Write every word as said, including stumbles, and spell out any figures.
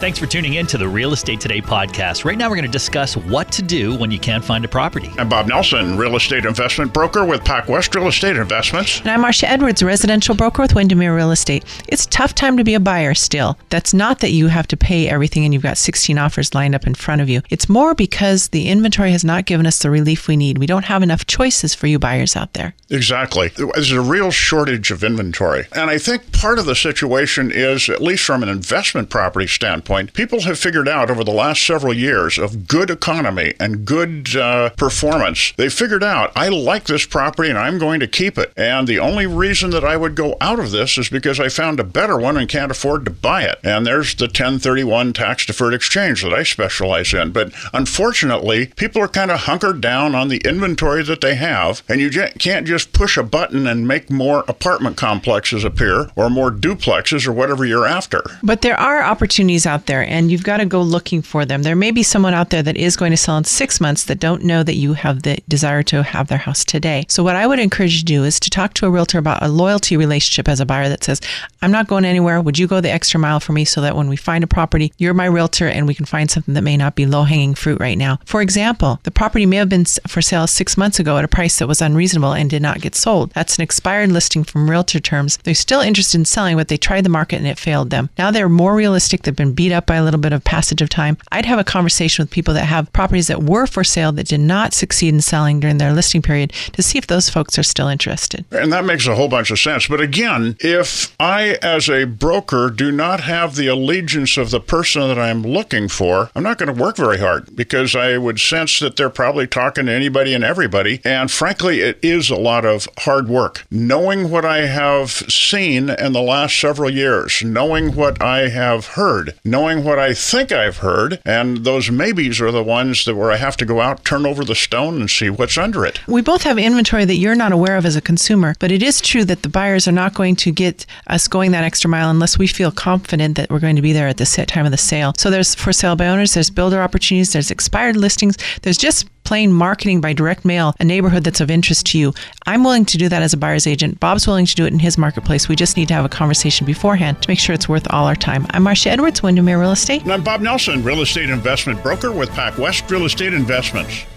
Thanks for tuning in to the Real Estate Today podcast. Right now, we're going to discuss what to do when you can't find a property. I'm Bob Nelson, real estate investment broker with PacWest Real Estate Investments. And I'm Marcia Edwards, residential broker with Windermere Real Estate. It's a tough time to be a buyer still. That's not that you have to pay everything and you've got sixteen offers lined up in front of you. It's more because the inventory has not given us the relief we need. We don't have enough choices for you buyers out there. Exactly. There's a real shortage of inventory. And I think part of the situation is, at least from an investment property standpoint, people have figured out over the last several years of good economy and good uh, performance, they figured out, I like this property and I'm going to keep it. And the only reason that I would go out of this is because I found a better one and can't afford to buy it. And there's the ten thirty-one tax-deferred exchange that I specialize in. But unfortunately, people are kind of hunkered down on the inventory that they have, and you j- can't just push a button and make more apartment complexes appear or more duplexes or whatever you're after. But there are opportunities out there, and you've got to go looking for them. There may be someone out there that is going to sell in six months that don't know that you have the desire to have their house today. So what I would encourage you to do is to talk to a realtor about a loyalty relationship as a buyer that says, I'm not going anywhere. Would you go the extra mile for me so that when we find a property, you're my realtor and we can find something that may not be low-hanging fruit right now? For example, the property may have been for sale six months ago at a price that was unreasonable and did not get sold. That's an expired listing from realtor terms. They're still interested in selling, but they tried the market and it failed them. Now they're more realistic. They've been beat up by a little bit of passage of time. I'd have a conversation with people that have properties that were for sale that did not succeed in selling during their listing period to see if those folks are still interested. And that makes a whole bunch of sense. But again, if I, as a broker, do not have the allegiance of the person that I'm looking for, I'm not going to work very hard because I would sense that they're probably talking to anybody and everybody. And frankly, it is a lot of hard work. Knowing what I have seen in the last several years, knowing what I have heard, knowing what I think I've heard, and those maybes are the ones that where I have to go out, turn over the stone, and see what's under it. We both have inventory that you're not aware of as a consumer, but it is true that the buyers are not going to get us going that extra mile unless we feel confident that we're going to be there at the set time of the sale. So there's for sale by owners, there's builder opportunities, there's expired listings, there's just plain marketing by direct mail, a neighborhood that's of interest to you. I'm willing to do that as a buyer's agent. Bob's willing to do it in his marketplace. We just need to have a conversation beforehand to make sure it's worth all our time. I'm Marcia Edwards, Windermere Real Estate. And I'm Bob Nelson, real estate investment broker with PacWest Real Estate Investments.